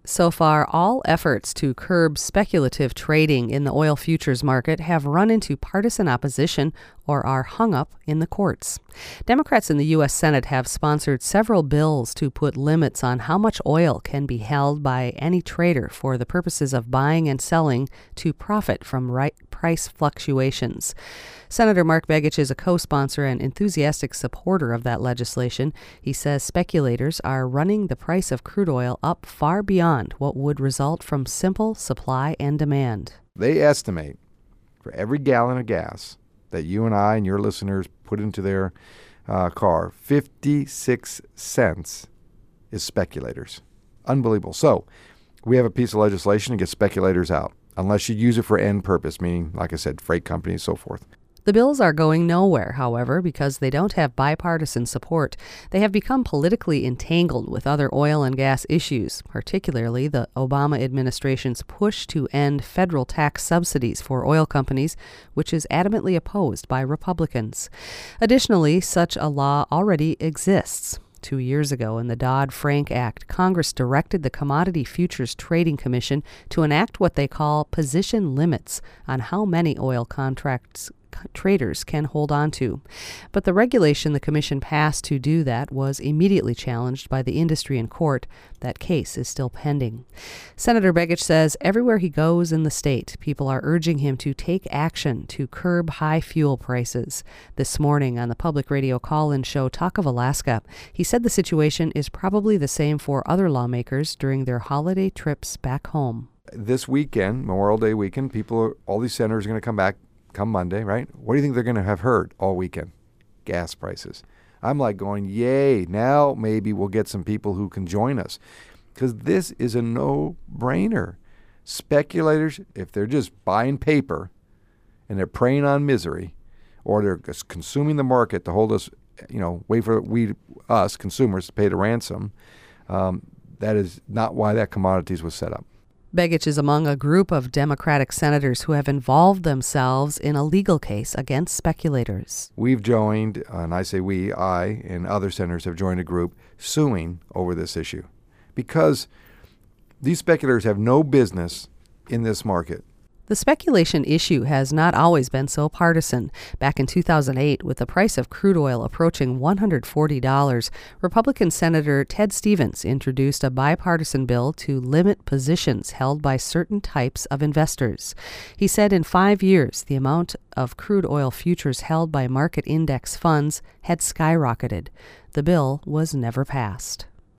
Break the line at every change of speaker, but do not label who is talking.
So far, all efforts to curb speculative trading in the oil futures market have run into partisan opposition or are hung up in the courts. Democrats in the U.S. Senate have sponsored several bills to put limits on how much oil can be held by any trader for the purposes of buying and selling to profit from price fluctuations. Senator Mark Begich is a co-sponsor and enthusiastic supporter of that legislation. He says speculators are running the price of crude oil up far beyond what would result from simple supply and demand.
They estimate for every gallon of gas that you and I and your listeners put into their car, 56 cents is speculators. Unbelievable. So we have a piece of legislation to get speculators out, unless you use it for end purpose, meaning, like I said, freight companies, so forth.
The bills are going nowhere, however, because they don't have bipartisan support. They have become politically entangled with other oil and gas issues, particularly the Obama administration's push to end federal tax subsidies for oil companies, which is adamantly opposed by Republicans. Additionally, such a law already exists. 2 years ago, in the Dodd-Frank Act, Congress directed the Commodity Futures Trading Commission to enact what they call position limits on how many oil contracts traders can hold on to. But the regulation the commission passed to do that was immediately challenged by the industry in court. That case is still pending. Senator Begich says everywhere he goes in the state, people are urging him to take action to curb high fuel prices. This morning on the public radio call-in show Talk of Alaska, he said the situation is probably the same for other lawmakers during their holiday trips back home.
This weekend, Memorial Day weekend, all these senators are going to come back come Monday, right? What do you think they're going to have heard all weekend? Gas prices. I'm like going, yay, now maybe we'll get some people who can join us, because this is a no-brainer. Speculators, if they're just buying paper and they're preying on misery, or they're just consuming the market to hold us, wait for us consumers to pay the ransom, that is not why that commodities was set up.
Begich is among a group of Democratic senators who have involved themselves in a legal case against speculators.
We've joined, and I say I and other senators have joined a group suing over this issue, because these speculators have no business in this market.
The speculation issue has not always been so partisan. Back in 2008, with the price of crude oil approaching $140, Republican Senator Ted Stevens introduced a bipartisan bill to limit positions held by certain types of investors. He said in 5 years, the amount of crude oil futures held by market index funds had skyrocketed. The bill was never passed.